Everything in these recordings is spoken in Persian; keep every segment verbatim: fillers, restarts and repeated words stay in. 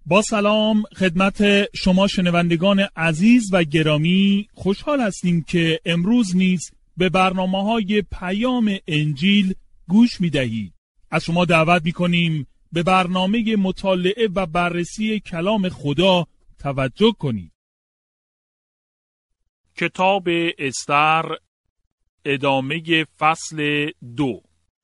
با سلام خدمت شما شنوندگان عزیز و گرامی، خوشحال هستیم که امروز نیز به برنامه‌های پیام انجیل گوش می‌دهید. از شما دعوت می‌کنیم به برنامه مطالعه و بررسی کلام خدا توجه کنید. کتاب استر، ادامه فصل دو.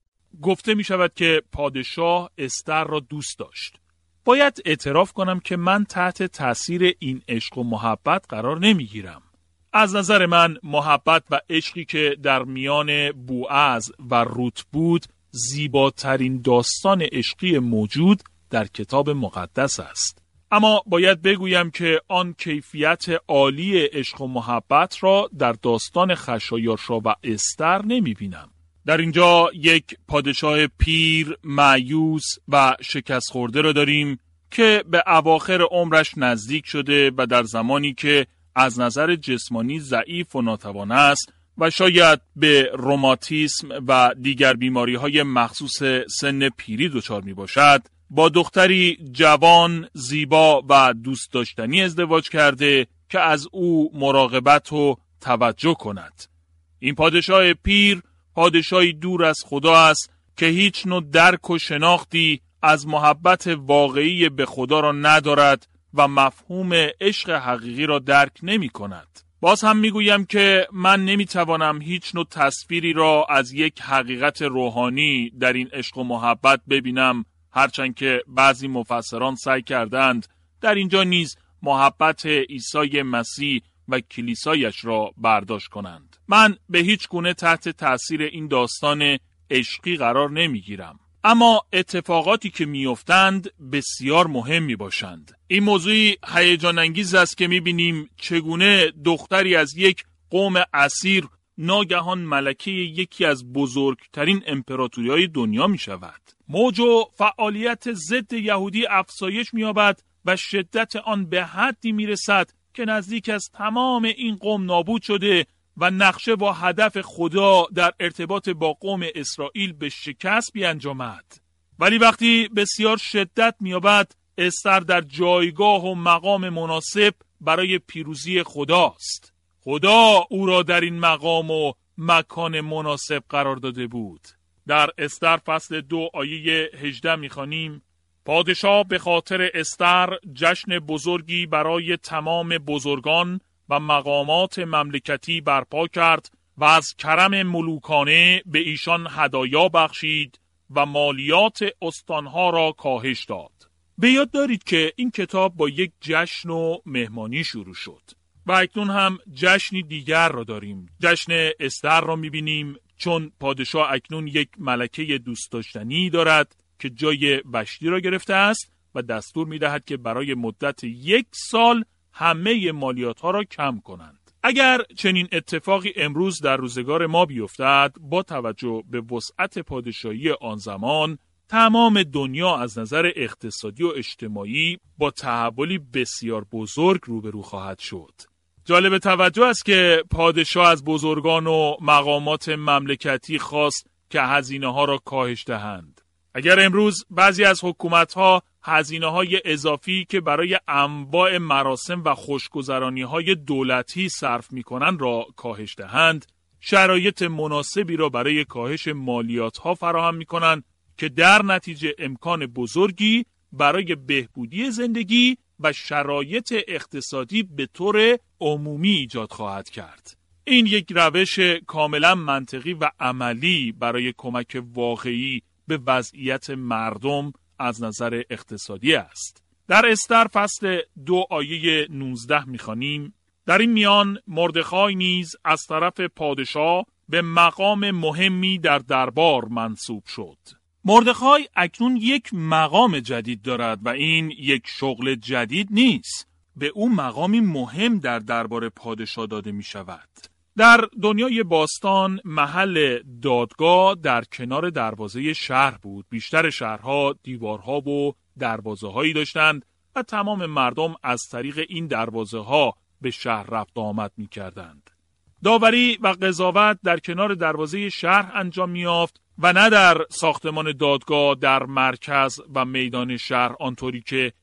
گفته می‌شود که پادشاه استر را دوست داشت. باید اعتراف کنم که من تحت تأثیر این عشق و محبت قرار نمیگیرم. از نظر من محبت و عشقی که در میان بوعز و روت بود زیباترین داستان عشقی موجود در کتاب مقدس است. اما باید بگویم که آن کیفیت عالی عشق و محبت را در داستان خشایارشا و استر نمیبینم. در اینجا یک پادشاه پیر، مایوس و شکست خورده را داریم که به اواخر عمرش نزدیک شده و در زمانی که از نظر جسمانی ضعیف و ناتوان است و شاید به روماتیسم و دیگر بیماری‌های مخصوص سن پیری دچار می‌باشد، با دختری جوان، زیبا و دوست داشتنی ازدواج کرده که از او مراقبت و توجه کند. این پادشاه پیر پادشاهی دور از خدا است که هیچ نوع درک و شناختی از محبت واقعی به خدا را ندارد و مفهوم عشق حقیقی را درک نمی کند. باز هم می گویم که من نمی توانم هیچ نوع تصویری را از یک حقیقت روحانی در این عشق و محبت ببینم، هرچند که بعضی مفسران سعی کردند در اینجا نیز محبت عیسی مسیح و کلیسایش را برداشت کنند. من به هیچ گونه تحت تأثیر این داستان عشقی قرار نمیگیرم، اما اتفاقاتی که میافتند بسیار مهم می باشند. این موضوعی هیجان انگیز است که میبینیم چگونه دختری از یک قوم اسیر ناگهان ملکه یکی از بزرگترین امپراتوری‌های دنیا می شود. موج و فعالیت ضد یهودی افزایش می‌یابد و شدت آن به حدی میرسد که نزدیک از تمام این قوم نابود شده و نقشه و هدف خدا در ارتباط با قوم اسرائیل به شکست بیانجامد. ولی وقتی بسیار شدت می‌یابد، استر در جایگاه و مقام مناسب برای پیروزی خداست. خدا او را در این مقام و مکان مناسب قرار داده بود. در استر فصل دو آیه هجده می‌خوانیم: پادشاه به خاطر استر جشن بزرگی برای تمام بزرگان و مقامات مملکتی برپا کرد و از کرم ملوکانه به ایشان هدایا بخشید و مالیات استانها را کاهش داد. به یاد دارید که این کتاب با یک جشن و مهمانی شروع شد و اکنون هم جشنی دیگر را داریم. جشن استر را می‌بینیم چون پادشاه اکنون یک ملکه دوست داشتنی دارد که جای وشتی را گرفته است و دستور می‌دهد که برای مدت یک سال همه مالیات ها را کم کنند. اگر چنین اتفاقی امروز در روزگار ما بیفتد، با توجه به وسعت پادشاهی آن زمان، تمام دنیا از نظر اقتصادی و اجتماعی با تحولی بسیار بزرگ روبرو خواهد شد. جالب توجه است که پادشاه از بزرگان و مقامات مملکتی خواست که هزینه ها را کاهش دهند. اگر امروز بعضی از حکومت‌ها هزینه‌های اضافی که برای انواع مراسم و خوشگذرانی‌های دولتی صرف می‌کنند را کاهش دهند، شرایط مناسبی را برای کاهش مالیات‌ها فراهم می‌کنند که در نتیجه امکان بزرگی برای بهبودی زندگی و شرایط اقتصادی به طور عمومی ایجاد خواهد کرد. این یک روش کاملا منطقی و عملی برای کمک واقعی به وضعیت مردم از نظر اقتصادی است. در استر فصل دو آیه نوزده می‌خوانیم: در این میان مردخای نیز از طرف پادشاه به مقام مهمی در دربار منصوب شد. مردخای اکنون یک مقام جدید دارد و این یک شغل جدید نیست. به او مقامی مهم در دربار پادشاه داده می شود. در دنیای باستان محل دادگاه در کنار دروازه شهر بود. بیشتر شهرها دیوارها و دروازه هایی داشتند و تمام مردم از طریق این دروازه ها به شهر رفت آمد می کردند. داوری و قضاوت در کنار دروازه شهر انجام می یافت و نه در ساختمان دادگاه در مرکز و میدان شهر، آنطوری که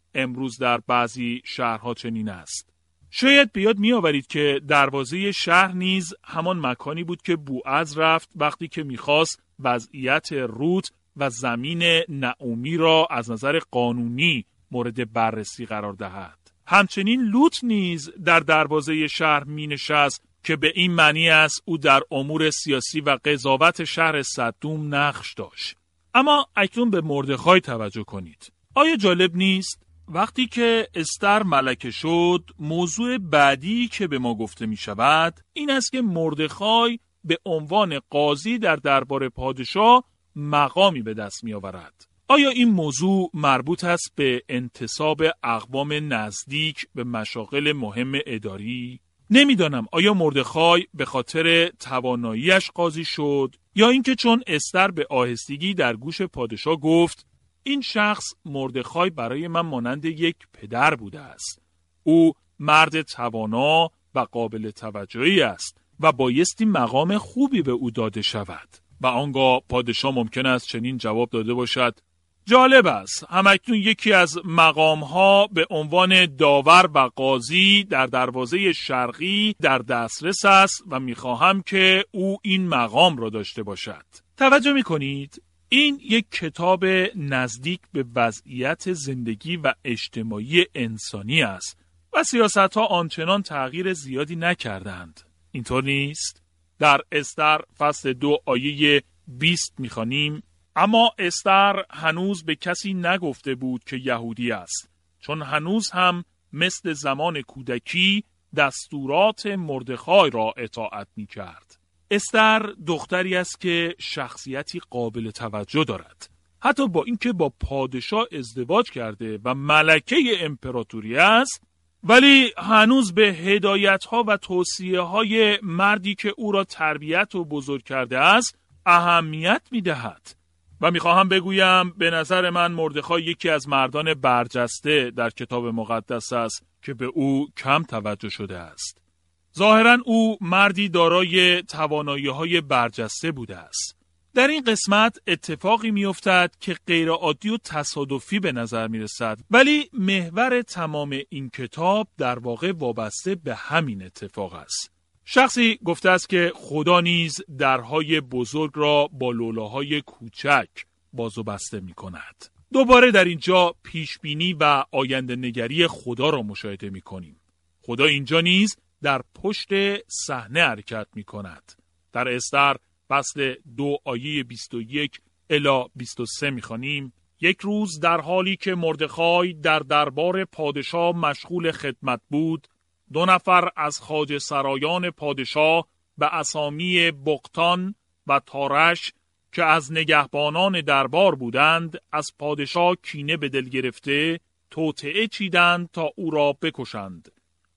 امروز در بعضی شهرها چنین است. شاید بیاد می آورید که دروازه شهر نیز همان مکانی بود که بوعز رفت وقتی که می‌خواست وضعیت روت و زمین نعومی را از نظر قانونی مورد بررسی قرار دهد. همچنین لوط نیز در دروازه شهر می نشست که به این معنی است او در امور سیاسی و قضاوت شهر صدوم نقش داشت. اما اکنون به مردخای توجه کنید. آیا جالب نیست؟ وقتی که استر ملکه شد، موضوع بعدی که به ما گفته می شود این است که مردخای به عنوان قاضی در دربار پادشاه مقامی به دست می آورد. آیا این موضوع مربوط است به انتساب اقوام نزدیک به مشاغل مهم اداری؟ نمیدانم آیا مردخای به خاطر تواناییش قاضی شد یا اینکه چون استر به آهستگی در گوش پادشاه گفت این شخص مردخای برای من مانند یک پدر بوده است. او مرد توانا و قابل توجهی است و بایستی مقام خوبی به او داده شود. و آنگاه پادشاه ممکن است چنین جواب داده باشد: جالب است، همکنون یکی از مقام‌ها به عنوان داور و قاضی در دروازه شرقی در دسترس است و می‌خواهم که او این مقام را داشته باشد. توجه می‌کنید؟ این یک کتاب نزدیک به وضعیت زندگی و اجتماعی انسانی است و سیاست‌ها آنچنان تغییر زیادی نکردند. اینطور نیست؟ در استر فصل دو آیه بیست می‌خوانیم: اما استر هنوز به کسی نگفته بود که یهودی است، چون هنوز هم مثل زمان کودکی دستورات مردخای را اطاعت می‌کرد. استر دختری است که شخصیتی قابل توجه دارد. حتی با اینکه با پادشاه ازدواج کرده و ملکه امپراتوری است، ولی هنوز به هدایت‌ها و توصیه‌های مردی که او را تربیت و بزرگ کرده است اهمیت می‌دهد. و می‌خواهم بگویم به نظر من مردخای یکی از مردان برجسته در کتاب مقدس است که به او کم توجه شده است. ظاهراً او مردی دارای توانایی‌های برجسته بوده است. در این قسمت اتفاقی می‌افتد که غیر عادی و تصادفی به نظر می‌رسد، ولی محور تمام این کتاب در واقع وابسته به همین اتفاق است. شخصی گفته است که خدا نیز درهای بزرگ را با لولاهای کوچک باز و بسته می‌کند. دوباره در اینجا پیشبینی و آینده نگری خدا را مشاهده می‌کنیم. خدا اینجا نیز در پشت صحنه حرکت می‌کند. در استر فصل دو آیه بیست و یک الی بیست و سه می‌خوانیم: یک روز در حالی که مردخای در دربار پادشاه مشغول خدمت بود، دو نفر از خواجه سرایان پادشاه به اسامی بقتان و تارش که از نگهبانان دربار بودند از پادشاه کینه به دل گرفته توطئه چیدند تا او را بکشند.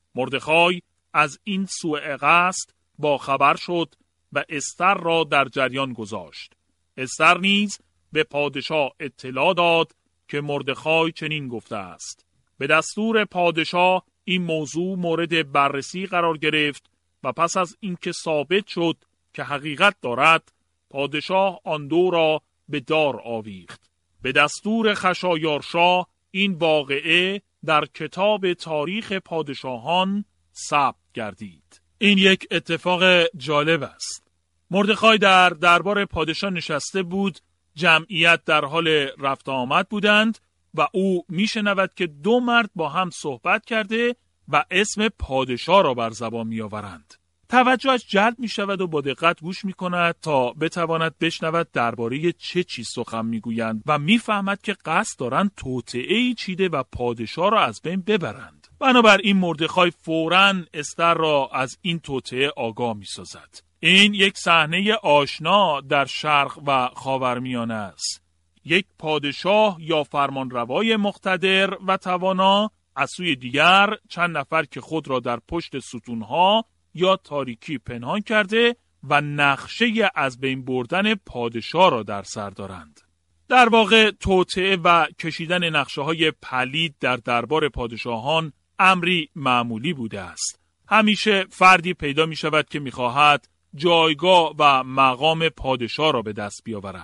مردخای از این سوء قصد با خبر شد و استر را در جریان گذاشت. استر نیز به پادشاه اطلاع داد که مردخای چنین گفته است. به دستور پادشاه این موضوع مورد بررسی قرار گرفت و پس از اینکه ثابت شد که حقیقت دارد، پادشاه آن دو را به دار آویخت. به دستور خشایارشاه این واقعه در کتاب تاریخ پادشاهان ثبت گردید. این یک اتفاق جالب است. مردخای در دربار پادشاه نشسته بود، جمعیت در حال رفت آمد بودند و او میشنود که دو مرد با هم صحبت کرده و اسم پادشاه را بر زبان میآورند. توجهش جلب می شود و با دقت گوش می کند تا بتواند بشنود درباره چه چیز سخن می گویند و می فهمد که قصد دارند توطئه‌ای چیده و پادشاه را از بین ببرند. بنابراین مردخای فوراً استر را از این توطئه آگاه می سازد. این یک صحنه آشنا در شرق و خاورمیانه است. یک پادشاه یا فرمانروای مقتدر و توانا، از سوی دیگر چند نفر که خود را در پشت ستونها یا تاریکی پنهان کرده و نقشه از بین بردن پادشاه را در سر دارند. در واقع توطئه و کشیدن نقشه های پلید در دربار پادشاهان امری معمولی بوده است. همیشه فردی پیدا می شود که می خواهد جایگاه و مقام پادشاه را به دست بیاورد.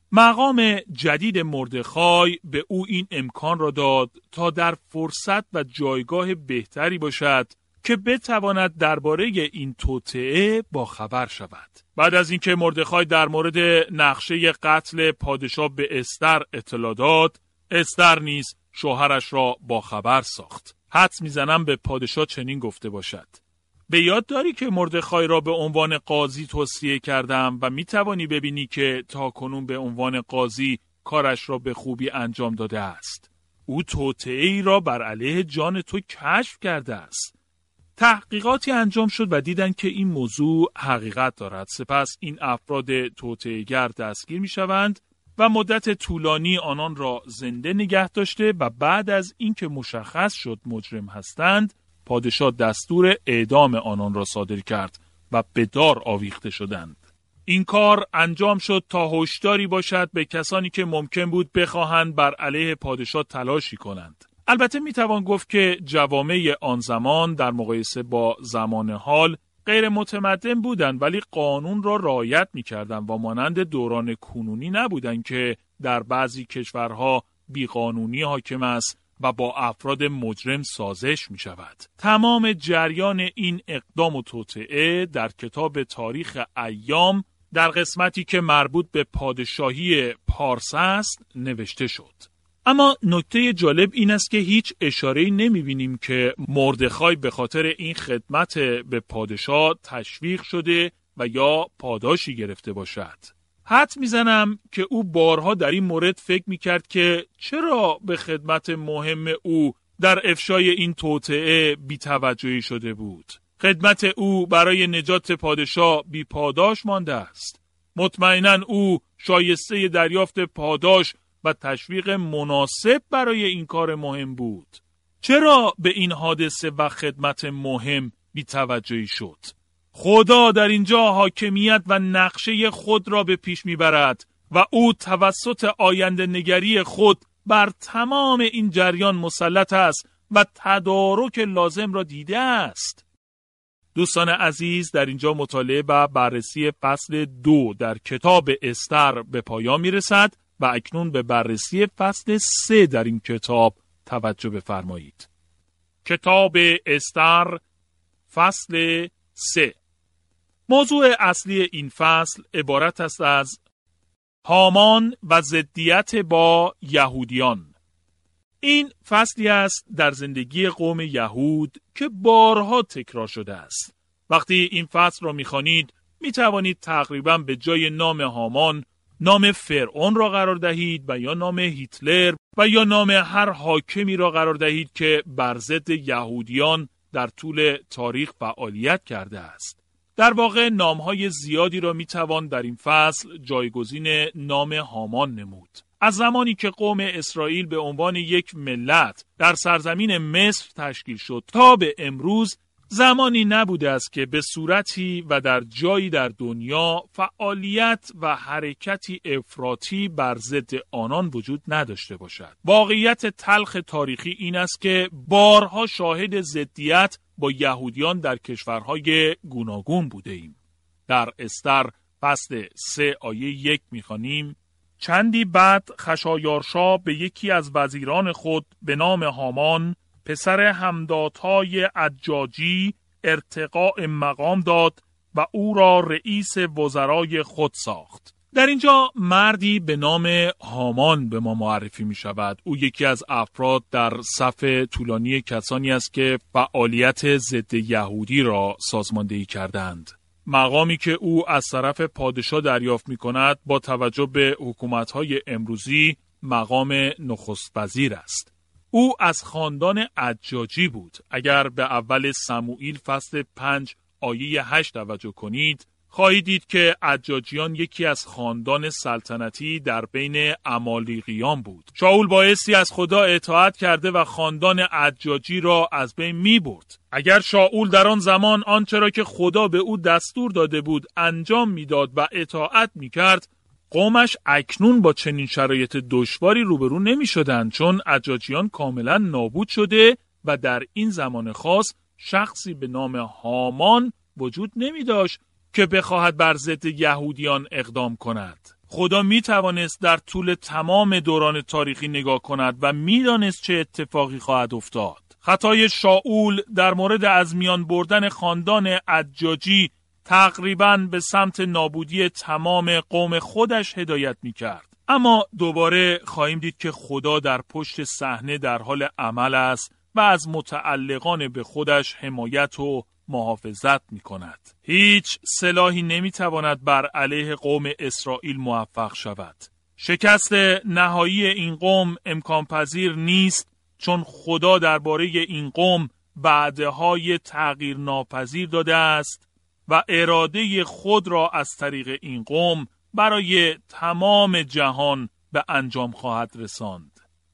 مقام جدید مردخای به او این امکان را داد تا در فرصت و جایگاه بهتری باشد که بتواند درباره این توطئه با خبر شود. بعد از اینکه مردخای در مورد نقشه قتل پادشاه به استر اطلاع داد، استر نیز شوهرش را با خبر ساخت. حدس میزنم به پادشاه چنین گفته باشد: به یاد داری که مردخای را به عنوان قاضی توصیه کردم و میتوانی ببینی که تا کنون به عنوان قاضی کارش را به خوبی انجام داده است. او توطئه‌ای را بر علیه جان تو کشف کرده است. تحقیقاتی انجام شد و دیدند که این موضوع حقیقت دارد. سپس این افراد توطئه‌گر دستگیر میشوند و مدت طولانی آنان را زنده نگه داشته و بعد از اینکه مشخص شد مجرم هستند، پادشاه دستور اعدام آنان را صادر کرد و به دار آویخته شدند. این کار انجام شد تا هشداری باشد به کسانی که ممکن بود بخواهند بر علیه پادشاه تلاشی کنند. البته میتوان گفت که جوامع آن زمان در مقایسه با زمان حال غیر متمدن بودند، ولی قانون را رعایت میکردند و مانند دوران کنونی نبودند که در بعضی کشورها بیقانونی حاکم است و با افراد مجرم سازش می شود. تمام جریان این اقدام و توطئه در کتاب تاریخ ایام در قسمتی که مربوط به پادشاهی پارس است نوشته شد. اما نکته جالب این است که هیچ اشاره‌ای نمی‌بینیم که مردخای به خاطر این خدمت به پادشاه تشویق شده و یا پاداشی گرفته باشد. حدس میزنم که او بارها در این مورد فکر میکرد که چرا به خدمت مهم او در افشای این توطئه بی‌توجهی شده بود. خدمت او برای نجات پادشاه بی پاداش مانده است. مطمئناً او شایسته دریافت پاداش و تشویق مناسب برای این کار مهم بود. چرا به این حادثه و خدمت مهم بی‌توجهی شد؟ خدا در اینجا حاکمیت و نقشه خود را به پیش میبرد و او توسط آینده نگری خود بر تمام این جریان مسلط است و تدارک لازم را دیده است. دوستان عزیز، در اینجا مطالعه و بررسی فصل دو در کتاب استر به پایان میرسد و اکنون به بررسی فصل سه در این کتاب توجه بفرمایید. کتاب استر فصل سه. موضوع اصلی این فصل عبارت است از هامان و ضدیت با یهودیان. این فصلی است در زندگی قوم یهود که بارها تکرار شده است. وقتی این فصل را می‌خوانید می‌توانید تقریباً به جای نام هامان نام فرعون را قرار دهید و یا نام هیتلر و یا نام هر حاکمی را قرار دهید که بر ضد یهودیان در طول تاریخ فعالیت کرده است. در واقع نام‌های زیادی را می‌توان در این فصل جایگزین نام هامان نمود. از زمانی که قوم اسرائیل به عنوان یک ملت در سرزمین مصر تشکیل شد تا به امروز، زمانی نبوده است که به صورتی و در جایی در دنیا فعالیت و حرکتی افراطی بر ضد آنان وجود نداشته باشد. واقعیت تلخ تاریخی این است که بارها شاهد ضدیت با یهودیان در کشورهای گوناگون بوده ایم. در استر فصل سه آیه یک می‌خوانیم: چندی بعد خشایارشا به یکی از وزیران خود به نام هامان پسر همدادهای عجاجی ارتقاء مقام داد و او را رئیس وزرای خود ساخت. در اینجا مردی به نام هامان به ما معرفی می شود. او یکی از افراد در صف طولانی کسانی است که فعالیت ضد یهودی را سازماندهی کردند. مقامی که او از طرف پادشاه دریافت می کند با توجه به حکومت‌های امروزی مقام نخست وزیر است. او از خاندان عجاجی بود. اگر به اول سموئیل فصل پنج آیه هشت توجه کنید، خواهید دید که عجاجیان یکی از خاندان سلطنتی در بین عمالیقیان بود. شاول بایستی از خدا اطاعت کرده و خاندان عجاجی را از بین می برد. اگر شاول در آن زمان آنچه را که خدا به او دستور داده بود انجام میداد و اطاعت می کرد، قومش اکنون با چنین شرایط دشواری روبرو نمی شدند، چون عجاجیان کاملا نابود شده و در این زمان خاص شخصی به نام هامان وجود نمی داشت که بخواهد بر ضد یهودیان اقدام کند. خدا می توانست در طول تمام دوران تاریخی نگاه کند و می دانست چه اتفاقی خواهد افتاد. خطای شاول در مورد از میان بردن خاندان عجاجی تقریباً به سمت نابودی تمام قوم خودش هدایت می کرد. اما دوباره خواهیم دید که خدا در پشت صحنه در حال عمل است و از متعلقان به خودش حمایت و محافظت می کند. هیچ سلاحی نمی تواند بر علیه قوم اسرائیل موفق شود. شکست نهایی این قوم امکان پذیر نیست، چون خدا درباره این قوم وعده‌های تغییر ناپذیر داده است و اراده خود را از طریق این قوم برای تمام جهان به انجام خواهد رساند.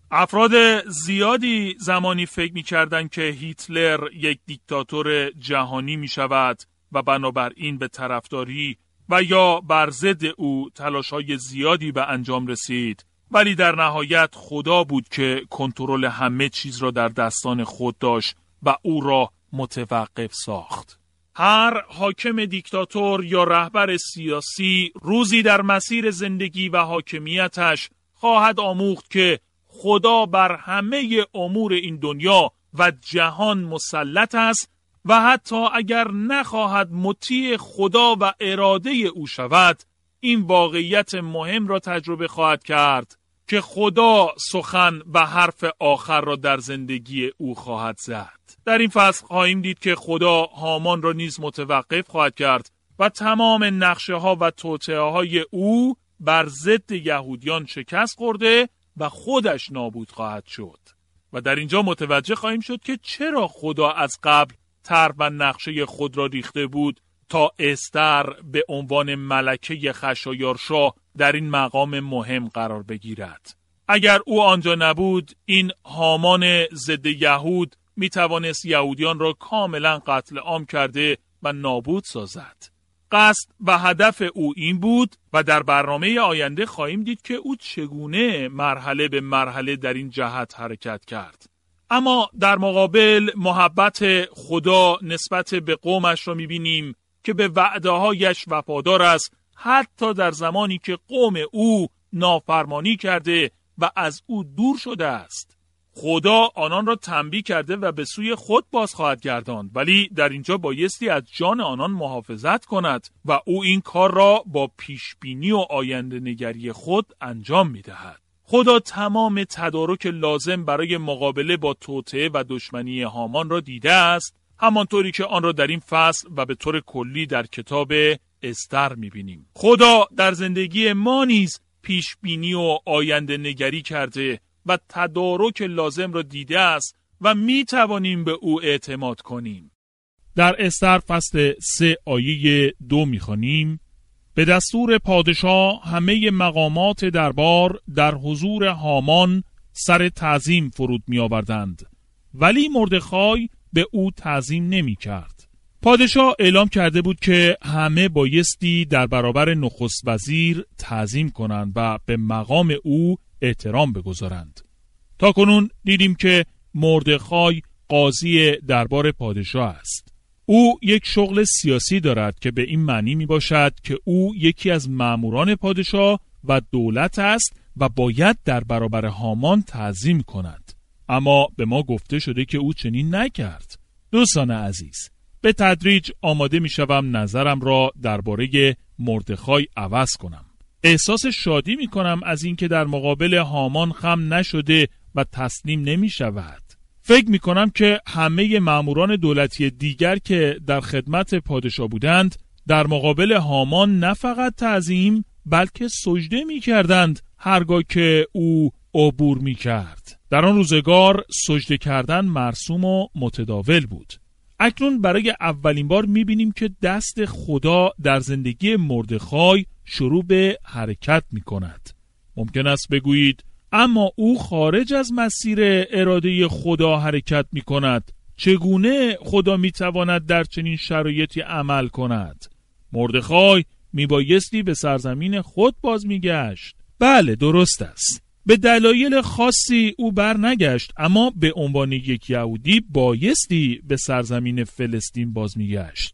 افراد زیادی زمانی فکر می‌کردند که هیتلر یک دیکتاتور جهانی می‌شود و بنابراین به طرفداری و یا بر ضد او تلاش‌های زیادی به انجام رسید، ولی در نهایت خدا بود که کنترل همه چیز را در دستان خود داشت و او را متوقف ساخت. هر حاکم دیکتاتور یا رهبر سیاسی روزی در مسیر زندگی و حاکمیتش خواهد آموخت که خدا بر همه امور این دنیا و جهان مسلط است و حتی اگر نخواهد مطیع خدا و اراده او شود، این واقعیت مهم را تجربه خواهد کرد که خدا سخن و حرف آخر را در زندگی او خواهد زد. در این فصل خواهیم دید که خدا هامان را نیز متوقف خواهد کرد و تمام نقشه ها و توطئه های او بر ضد یهودیان شکست خورده و خودش نابود خواهد شد. و در اینجا متوجه خواهیم شد که چرا خدا از قبل طرح و نقشه خود را ریخته بود تا استر به عنوان ملکه خشایارشاه در این مقام مهم قرار بگیرد. اگر او آنجا نبود، این هامان ضد یهود می توانست یهودیان را کاملا قتل عام کرده و نابود سازد. قصد و هدف او این بود و در برنامه آینده خواهیم دید که او چگونه مرحله به مرحله در این جهت حرکت کرد. اما در مقابل محبت خدا نسبت به قومش را می بینیم که به وعده‌هایش وفادار است، حتی در زمانی که قوم او نافرمانی کرده و از او دور شده است. خدا آنان را تنبیه کرده و به سوی خود باز خواهد گرداند، ولی در اینجا بایستی از جان آنان محافظت کند و او این کار را با پیشبینی و آینده نگری خود انجام می دهد. خدا تمام تدارک لازم برای مقابله با توطئه و دشمنی هامان را دیده است، همانطوری که آن را در این فصل و به طور کلی در کتاب استر می بینیم. خدا در زندگی ما نیز پیشبینی و آینده نگری کرده و تدارک لازم را دیده است و می توانیم به او اعتماد کنیم. در استر فصل سه آیه دو می خوانیم: به دستور پادشاه همه مقامات دربار در حضور هامان سر تعظیم فرود می آوردند، ولی مردخای به او تعظیم نمی کرد. پادشاه اعلام کرده بود که همه بایستی در برابر نخست وزیر تعظیم کنند و به مقام او احترام بگذارند. تا کنون دیدیم که مردخای قاضی دربار پادشاه است. او یک شغل سیاسی دارد که به این معنی می باشد که او یکی از ماموران پادشاه و دولت است و باید در برابر هامان تعظیم کند. اما به ما گفته شده که او چنین نکرد. دوستان عزیز، به تدریج آماده می شوم نظرم را درباره مردخای عوض کنم. احساس شادی می کنم از اینکه در مقابل هامان خم نشده و تسلیم نمی شود. فکر می کنم که همه ماموران دولتی دیگر که در خدمت پادشاه بودند در مقابل هامان نه فقط تعظیم بلکه سجده می کردند هرگاه که او عبور می کرد. در آن روزگار سجده کردن مرسوم و متداول بود. اکنون برای اولین بار می بینیم که دست خدا در زندگی مردخای شروع به حرکت می کند. ممکن است بگویید اما او خارج از مسیر اراده خدا حرکت می کند. چگونه خدا می تواند در چنین شرایطی عمل کند؟ مردخای می بایستی به سرزمین خود باز می گشت. بله، درست است. به دلایل خاصی او بر نگشت، اما به عنوان یک یهودی بایستی به سرزمین فلسطین باز می گشت.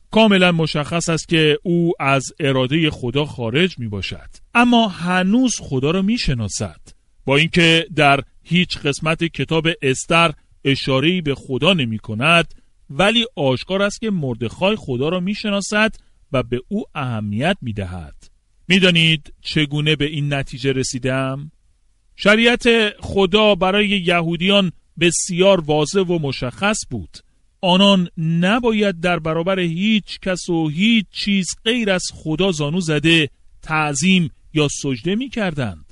کاملا مشخص است که او از اراده خدا خارج می باشد، اما هنوز خدا را می شناسد. با اینکه در هیچ قسمت کتاب استر اشاره‌ای به خدا نمی کند، ولی آشکار است که مردخای خدا را می شناسد و به او اهمیت می دهد. می دانید چگونه به این نتیجه رسیدم؟ شریعت خدا برای یهودیان بسیار واضح و مشخص بود. آنان نباید در برابر هیچ کس و هیچ چیز غیر از خدا زانو زده تعظیم یا سجده می کردند.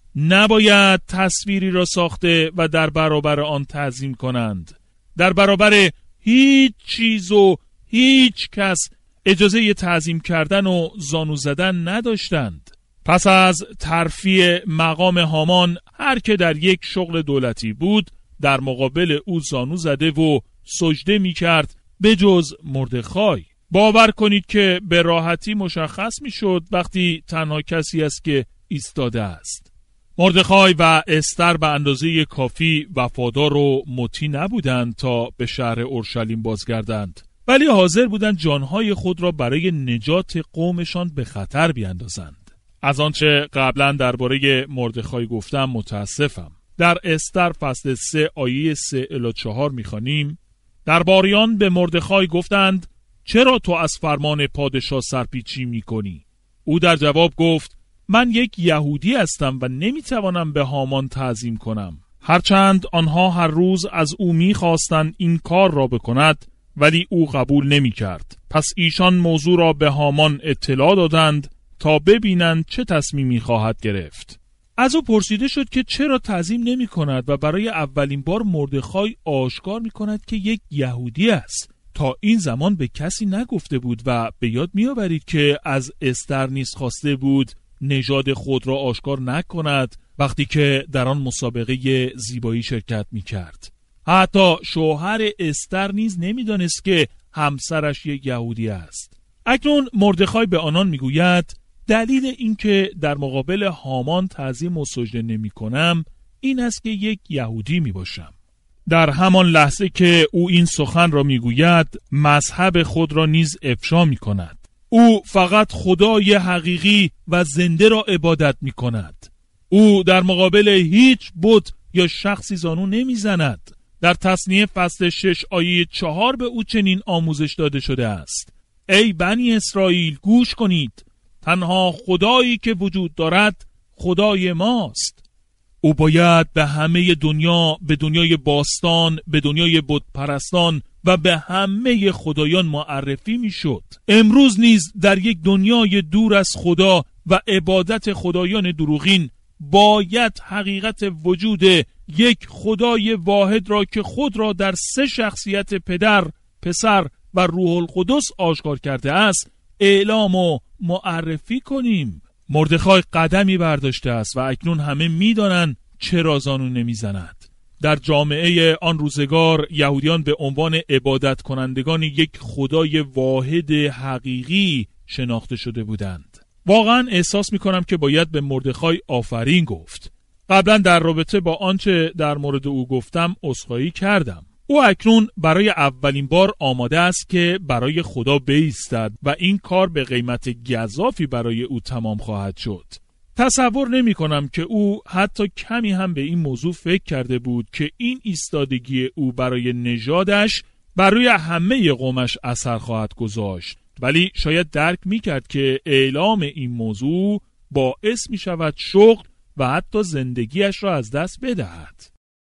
نباید تصویری را ساخته و در برابر آن تعظیم کنند. در برابر هیچ چیز و هیچ کس اجازه تعظیم کردن و زانو زدن نداشتند. پس از ترفیع مقام هامان، هر که در یک شغل دولتی بود در مقابل او زانو زده و سجده می کرد به جز مردخای. باور کنید که به راحتی مشخص می شد وقتی تنها کسی است که ایستاده است. مردخای و استر به اندازه کافی وفادار و مطیع نبودند تا به شهر اورشلیم بازگردند، ولی حاضر بودند جانهای خود را برای نجات قومشان به خطر بیاندازند. از آنچه قبلا درباره مردخای گفتم متاسفم. در استر فصل سه آیه سه الی چهار می‌خوانیم: درباریان به مردخای گفتند چرا تو از فرمان پادشاه سرپیچی می‌کنی؟ او در جواب گفت من یک یهودی هستم و نمی‌توانم به هامان تعظیم کنم. هرچند آنها هر روز از او می‌خواستند این کار را بکند، ولی او قبول نمی‌کرد. پس ایشان موضوع را به هامان اطلاع دادند تا ببینند چه تصمیمی خواهد گرفت. از او پرسیده شد که چرا تعظیم نمی کند و برای اولین بار مردخای آشکار می کند که یک یهودی است. تا این زمان به کسی نگفته بود و به یاد می آورید که از استر نیز خواسته بود نژاد خود را آشکار نکند وقتی که در آن مسابقه زیبایی شرکت می کرد. حتی شوهر استر نیز نمی دانست که همسرش یک یهودی است. اکنون مردخای به آنان می گوید دلیل اینکه در مقابل هامان تعظیم و سجده نمی کنم این است که یک یهودی می باشم. در همان لحظه که او این سخن را می گوید مذهب خود را نیز افشا می کند. او فقط خدای حقیقی و زنده را عبادت می کند. او در مقابل هیچ بت یا شخصی زانو نمی زند. در تثنیه فصل شش آیه چهار به او چنین آموزش داده شده است: ای بنی اسرائیل گوش کنید، تنها خدایی که وجود دارد خدای ماست. او باید به همه دنیا، به دنیای باستان، به دنیای بت پرستان و به همه خدایان معرفی می شد. امروز نیز در یک دنیای دور از خدا و عبادت خدایان دروغین باید حقیقت وجود یک خدای واحد را که خود را در سه شخصیت پدر، پسر و روح القدس آشکار کرده است اعلام و معرفی کنیم. مردخای قدمی برداشته است و اکنون همه می‌دانند چرا زانو نمی‌زند. در جامعه آن روزگار یهودیان به عنوان عبادت کنندگان یک خدای واحد حقیقی شناخته شده بودند. واقعا احساس می‌کنم که باید به مردخای آفرین گفت. قبلا در رابطه با آنچه در مورد او گفتم عذرخواهی کردم. او اکنون برای اولین بار آماده است که برای خدا بایستد و این کار به قیمت گزافی برای او تمام خواهد شد. تصور نمی کنم که او حتی کمی هم به این موضوع فکر کرده بود که این ایستادگی او برای نژادش برای همه قومش اثر خواهد گذاشت، ولی شاید درک می کرد که اعلام این موضوع باعث می شود شغل و حتی زندگیش را از دست بدهد.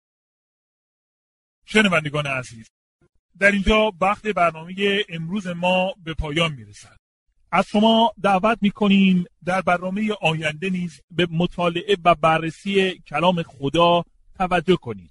شنوندگان عزیز، در اینجا وقت برنامه امروز ما به پایان میرسد. از شما دعوت میکنیم در برنامه آینده نیز به مطالعه و بررسی کلام خدا توجه کنید.